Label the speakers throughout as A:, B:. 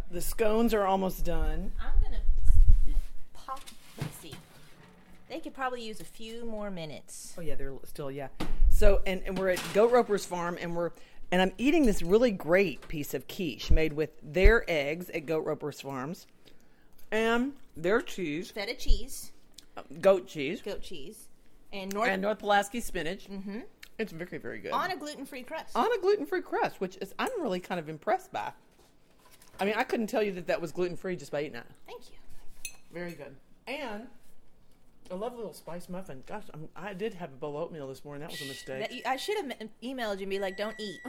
A: The scones are almost done.
B: I'm going to pop. Let's see. They could probably use a few more minutes.
A: Oh, yeah, they're still, yeah. So, and we're at Goat Roper's farm, and I'm eating this really great piece of quiche made with their eggs at Goat Roper's farms and their cheese.
B: Feta cheese.
A: Goat cheese.
B: Goat cheese. And
A: North Pulaski spinach. Mm-hmm. It's very, very good.
B: On a gluten-free crust.
A: On a gluten-free crust, which is I'm really kind of impressed by. I mean, I couldn't tell you that was gluten-free just by eating it.
B: Thank you.
A: Very good. And a lovely little spice muffin. Gosh, I did have a bowl of oatmeal this morning. That was a mistake.
B: I should have emailed you and be like, don't eat.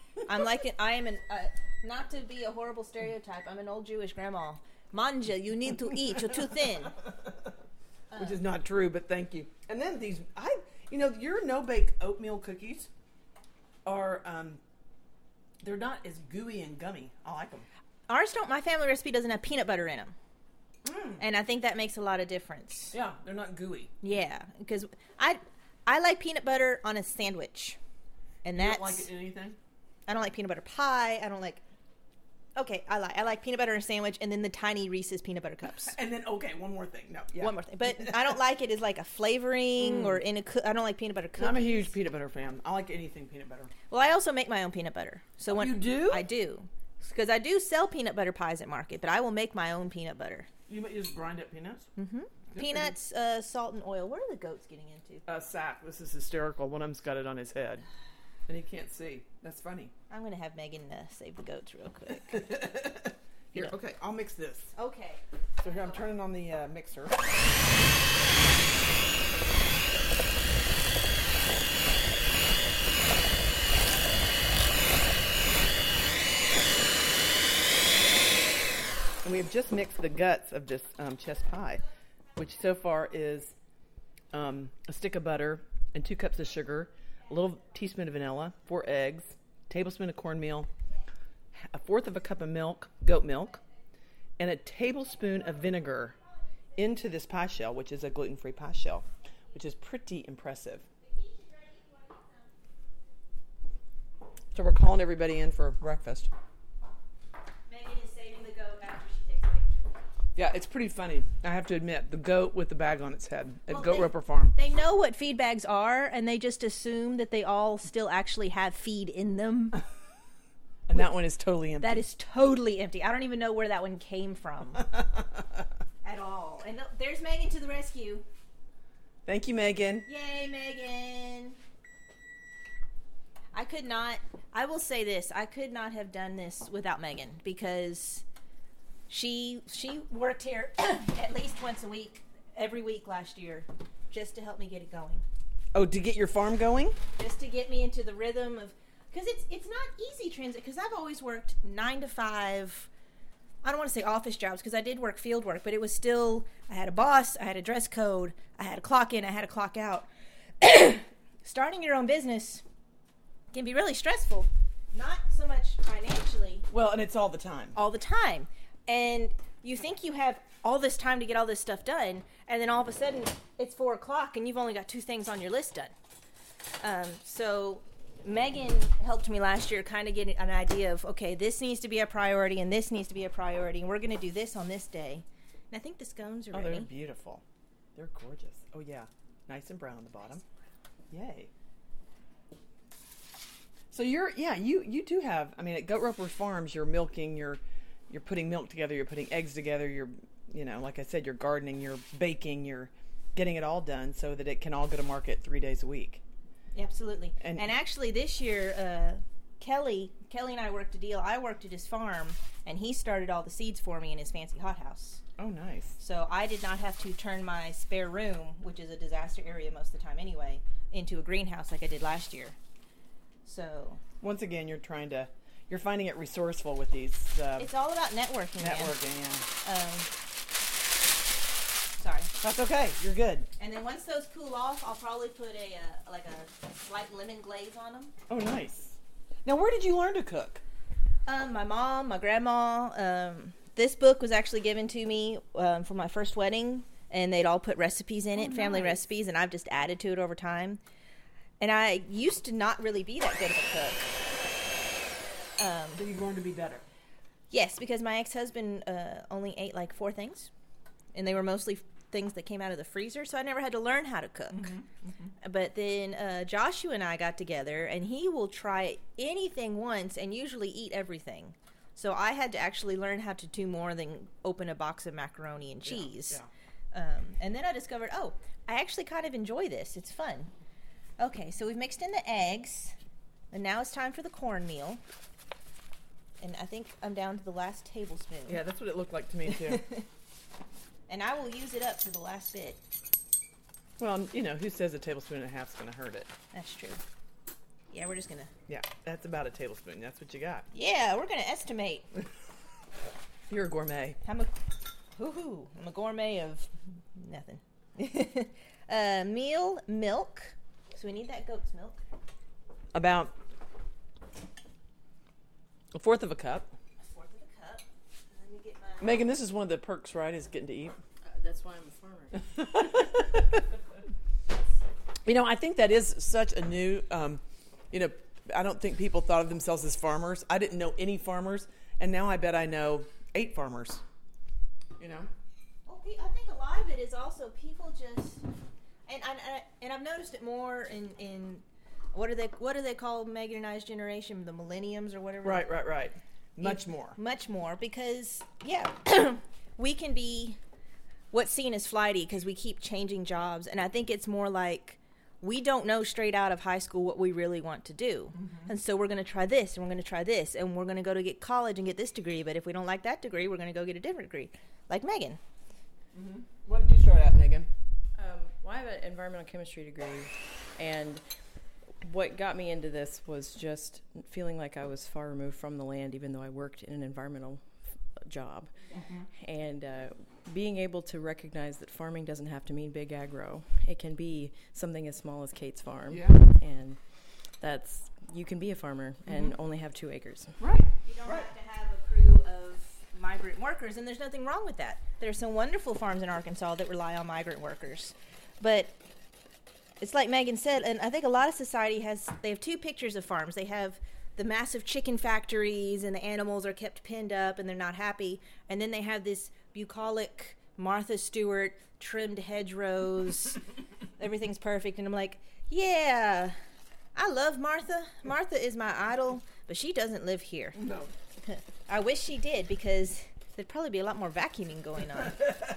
B: Not to be a horrible stereotype, I'm an old Jewish grandma. Manja, you need to eat. You're too thin.
A: Which is not true, but thank you. And then your no-bake oatmeal cookies are, they're not as gooey and gummy. I like them.
B: Ours don't. My family recipe doesn't have peanut butter in them. And I think that makes a lot of difference.
A: Yeah, they're not gooey.
B: Yeah, because I like peanut butter on a sandwich. And that's...
A: You don't like it in anything?
B: I don't like peanut butter pie. I don't like... Okay, I like peanut butter in a sandwich and then the tiny Reese's peanut butter cups.
A: And then, one more thing. No, yeah.
B: One more thing. But I don't like it as like a flavoring or in a... I don't like peanut butter cookies.
A: I'm a huge peanut butter fan. I like anything peanut butter.
B: Well, I also make my own peanut butter. So
A: you do?
B: I do. Because I do sell peanut butter pies at market, but I will make my own peanut butter.
A: You just grind up peanuts?
B: Mm-hmm. Peanuts, salt, and oil. What are the goats getting into?
A: Sack. This is hysterical. One of them's got it on his head. And he can't see. That's funny.
B: I'm going to have Megan save the goats real quick.
A: Here, okay, I'll mix this.
B: Okay.
A: So here, I'm turning on the mixer. And we have just mixed the guts of this chest pie, which so far is a stick of butter and 2 cups of sugar, a little teaspoon of vanilla, 4 eggs, tablespoon of cornmeal, 1/4 of a cup of milk, goat milk, and a tablespoon of vinegar into this pie shell, which is a gluten-free pie shell, which is pretty impressive. So we're calling everybody in for breakfast.
B: Megan is saving the goat after she takes a picture.
A: Yeah, it's pretty funny. I have to admit, the goat with the bag on its head at Goat Roper Farm.
B: They know what feed bags are, and they just assume that they all still actually have feed in them.
A: And that one is totally empty.
B: That is totally empty. I don't even know where that one came from at all. And there's Megan to the rescue.
A: Thank you, Megan.
B: Yay, Megan. I will say this, I could not have done this without Megan, because she worked here at least once a week, every week last year, just to help me get it going.
A: Oh, to get your farm going?
B: Just to get me into the rhythm of... Because it's not easy transit, because I've always worked 9 to 5. I don't want to say office jobs, because I did work field work, but it was still, I had a boss, I had a dress code, I had a clock in, I had a clock out. Starting your own business can be really stressful. Not so much financially.
A: Well, and it's all the time.
B: All the time. And you think you have all this time to get all this stuff done, and then all of a sudden it's 4 o'clock and you've only got 2 things on your list done. So Megan helped me last year kind of get an idea of, okay, this needs to be a priority and this needs to be a priority, and we're going to do this on this day. And I think the scones are ready.
A: Oh, they're beautiful. They're gorgeous. Oh, yeah. Nice and brown on the bottom. Yay. So you do have, I mean, at Goat Roper Farms, you're milking, you're putting milk together, you're putting eggs together, you're, like I said, you're gardening, you're baking, you're getting it all done so that it can all go to market 3 days a week.
B: Absolutely. And actually this year, Kelly and I worked a deal. I worked at his farm, and he started all the seeds for me in his fancy hothouse.
A: Oh, nice.
B: So I did not have to turn my spare room, which is a disaster area most of the time anyway, into a greenhouse like I did last year. So
A: once again, you're finding it resourceful with these.
B: It's all about networking.
A: Yeah.
B: Sorry.
A: That's okay. You're good.
B: And then once those cool off, I'll probably put a slight lemon glaze on them.
A: Oh, nice. Now, where did you learn to cook?
B: My mom, my grandma. This book was actually given to me for my first wedding, and they'd all put recipes in it, family recipes, and I've just added to it over time. And I used to not really be that good of a cook.
A: So you've learned to be better.
B: Yes, because my ex-husband only ate like 4 things, and they were mostly things that came out of the freezer, so I never had to learn how to cook. But then Joshua and I got together, and he will try anything once and usually eat everything. So I had to actually learn how to do more than open a box of macaroni and cheese. And then I discovered, I actually kind of enjoy this. It's fun. Okay, so we've mixed in the eggs, and now it's time for the cornmeal. And I think I'm down to the last tablespoon.
A: Yeah, that's what it looked like to me, too.
B: And I will use it up to the last bit.
A: Well, you know, who says a tablespoon and a half is going to hurt it?
B: That's true. Yeah, we're just going to...
A: Yeah, that's about a tablespoon. That's what you got.
B: Yeah, we're going to estimate.
A: You're a gourmet.
B: I'm a gourmet of nothing. Milk. So we need that goat's milk.
A: About a fourth of a cup.
B: A 4th of a cup. Let me get my...
A: Megan, this is one of the perks, right, is getting to eat.
C: That's why I'm a farmer.
A: You know, I think that is such a new, I don't think people thought of themselves as farmers. I didn't know any farmers, and now I bet I know 8 farmers. You know?
B: Well, I think a lot of it is also people just, and I've noticed it more in what do they call Megan and I's generation, the millenniums or whatever.
A: Right. Much more
B: because we can be what's seen as flighty because we keep changing jobs, and I think it's more like we don't know straight out of high school what we really want to do. And so we're going to try this, and we're going to try this, and we're going to go to get college and get this degree, but if we don't like that degree, we're going to go get a different degree, like Megan.
A: What did you start at, Megan?
C: Well, I have an environmental chemistry degree, and what got me into this was just feeling like I was far removed from the land, even though I worked in an environmental job. And being able to recognize that farming doesn't have to mean big agro. It can be something as small as Kate's farm.
A: Yeah.
C: And you can be a farmer and only have 2 acres.
A: Right.
B: You don't have to have a crew of migrant workers, and there's nothing wrong with that. There are some wonderful farms in Arkansas that rely on migrant workers. But it's like Megan said, and I think a lot of society they have 2 pictures of farms. They have the massive chicken factories, and the animals are kept pinned up, and they're not happy. And then they have this bucolic Martha Stewart, trimmed hedgerows. Everything's perfect. And I'm like, yeah, I love Martha. Martha is my idol, but she doesn't live here.
A: No.
B: I wish she did, because there'd probably be a lot more vacuuming going on.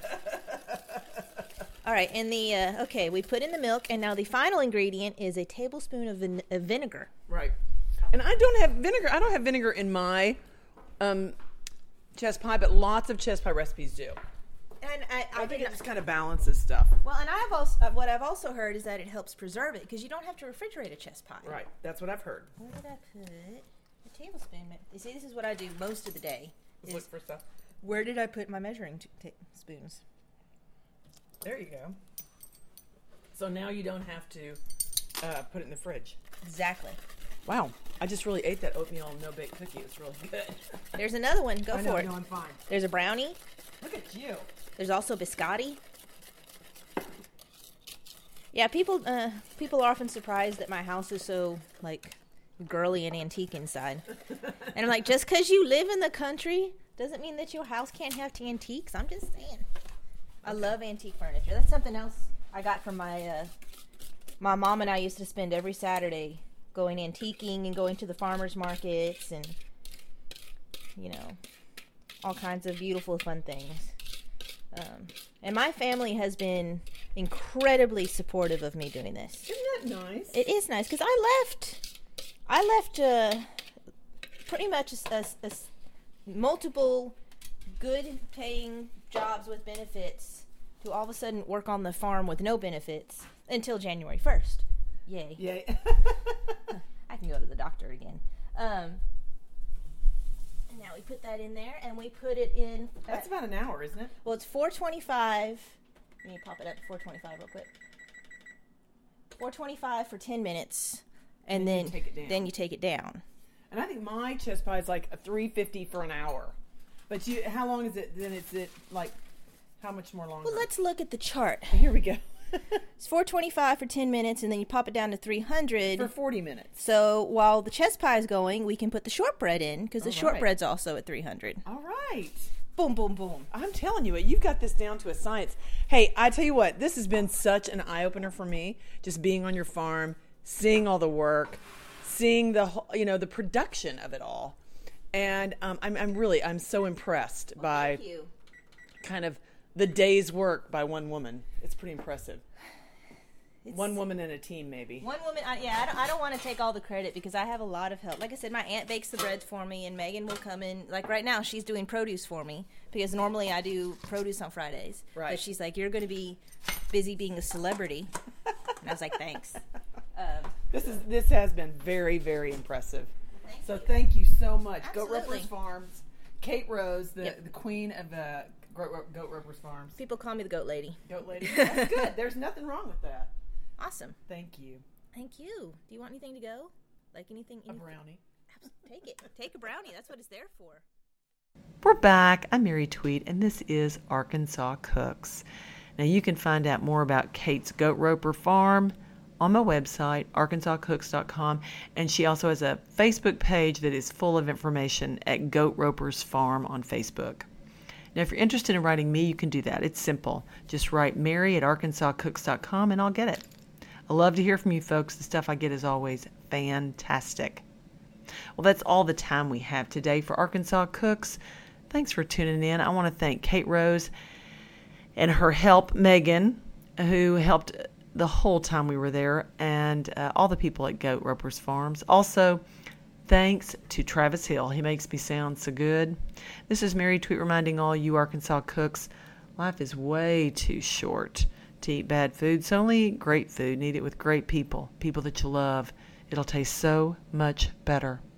B: All right, and we put in the milk, and now the final ingredient is a tablespoon of vinegar.
A: Right. And I don't have vinegar. I don't have vinegar in my chess pie, but lots of chess pie recipes do.
B: And
A: I think it just kind of balances stuff.
B: Well, and what I've also heard is that it helps preserve it, because you don't have to refrigerate a chess pie.
A: Right. That's what I've heard.
B: Where did I put a tablespoon? You see, this is what I do most of the day.
A: Look for stuff.
B: Where did I put my measuring spoons?
A: There you go. So now you don't have to put it in the fridge.
B: Exactly.
A: Wow. I just really ate that oatmeal no-bake cookie. It's really good.
B: There's another one. Go for it.
A: No, I'm fine.
B: There's a brownie.
A: Look at you.
B: There's also biscotti. Yeah, people are often surprised that my house is so, like, girly and antique inside. And I'm like, just because you live in the country doesn't mean that your house can't have antiques. I'm just saying. I love antique furniture. That's something else I got from my mom and I used to spend every Saturday going antiquing and going to the farmers markets and, all kinds of beautiful, fun things. And my family has been incredibly supportive of me doing this.
A: Isn't that nice?
B: It is nice, because I left pretty much multiple good-paying jobs with benefits to all of a sudden work on the farm with no benefits until January 1st. Yay.
A: Yay.
B: I can go to the doctor again. And now we put that in there, and we put it in...
A: That's about an hour, isn't it?
B: Well, it's 425. Let me pop it up to 425 real quick. 425 for 10 minutes, and then you take it down.
A: And I think my chess pie is like a $3.50 for an hour. But how long is it? Then it's like how much more longer?
B: Well, let's look at the chart.
A: Here we go.
B: It's $4.25 for 10 minutes, and then you pop it down to $300
A: For 40 minutes.
B: So while the chest pie is going, we can put the shortbread in because the
A: All right.
B: shortbread's also at $300.
A: All right.
B: Boom, boom, boom.
A: I'm telling you, you've got this down to a science. Hey, I tell you what, this has been such an eye-opener for me, just being on your farm, seeing all the work, seeing the the production of it all. And I'm so impressed by
B: Thank you.
A: kind of the day's work by one woman. It's pretty impressive. One woman in a team, maybe.
B: One woman, I don't want to take all the credit because I have a lot of help. Like I said, my aunt bakes the breads for me, and Megan will come in. Like right now, she's doing produce for me because normally I do produce on Fridays.
A: Right.
B: But she's like, you're going to be busy being a celebrity. And I was like, thanks.
A: This has been very, very impressive.
B: Thank
A: So
B: you.
A: thank you so much.
B: Absolutely.
A: Goat Ropers Farms, Kate Rose, the
B: Yep.
A: queen of the Goat Ropers Farms.
B: People call me the goat lady.
A: Goat lady. That's good. There's nothing wrong with that.
B: Awesome.
A: Thank you.
B: Thank you. Do you want anything to go? Like anything?
A: A brownie.
B: Take it. Take a brownie. That's what it's there for.
A: We're back. I'm Mary Tweet, and this is Arkansas Cooks. Now, you can find out more about Kate's Goat Roper Farm on my website, arkansascooks.com, and she also has a Facebook page that is full of information at Goat Ropers Farm on Facebook. Now, if you're interested in writing me, you can do that. It's simple. Just write Mary at arkansascooks.com, and I'll get it. I love to hear from you folks. The stuff I get is always fantastic. Well, that's all the time we have today for Arkansas Cooks. Thanks for tuning in. I want to thank Kate Rose and her help, Megan, who helped the whole time we were there, and all the people at Goat Ropers Farms. Also, thanks to Travis Hill. He makes me sound so good. This is Mary Tweet reminding all you Arkansas cooks, life is way too short to eat bad food, so only eat great food and eat it with great people, people that you love. It'll taste so much better.